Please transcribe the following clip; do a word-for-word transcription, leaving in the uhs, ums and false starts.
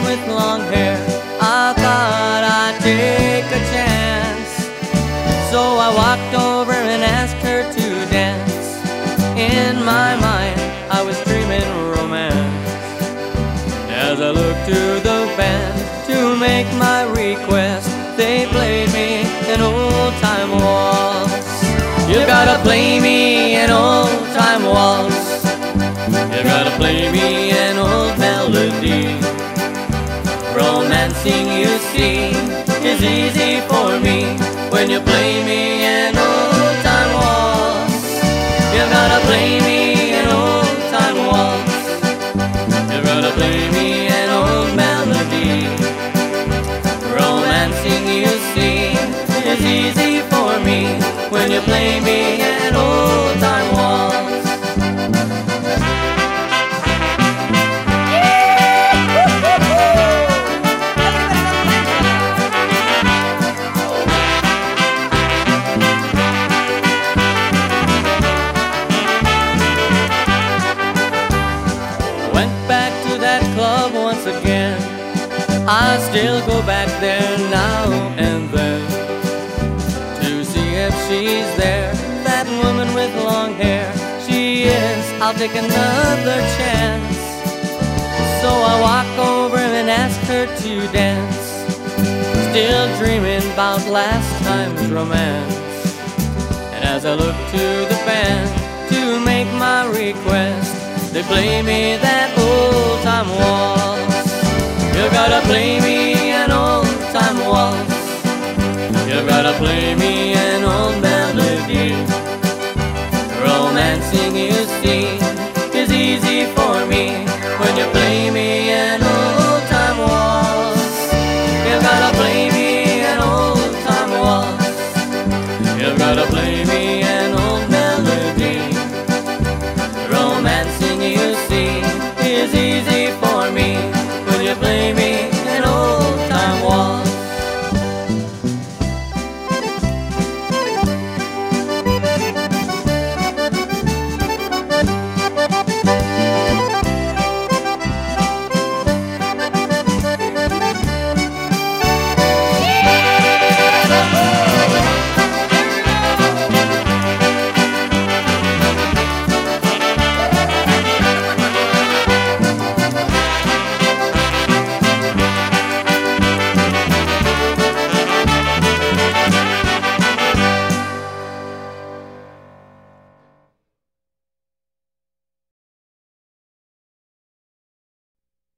woman with long hair. I thought I'd take a chance, so I walked over and asked her to dance. In my mind, I was dreaming romance. As I looked to the band to make my request, they played me an old-time waltz. You gotta play me an old-time waltz. You gotta play me an old melody. Romancing, you see, is easy for me when you play me an old-time waltz. You gotta play me an old-time waltz. You gotta play me an old melody. Romancing, you see, is easy for me when you play me an old-time waltz. Went back to that club once again. I still go back there now and then to see if she's there. That woman with long hair, she is. I'll take another chance. So I walk over and ask her to dance, still dreaming about last time's romance. And as I look to the band to make my request, they play me that old-time waltz. You gotta play me an old-time waltz. You gotta play me an old melody. Romancing, you see, is easy for me when you play me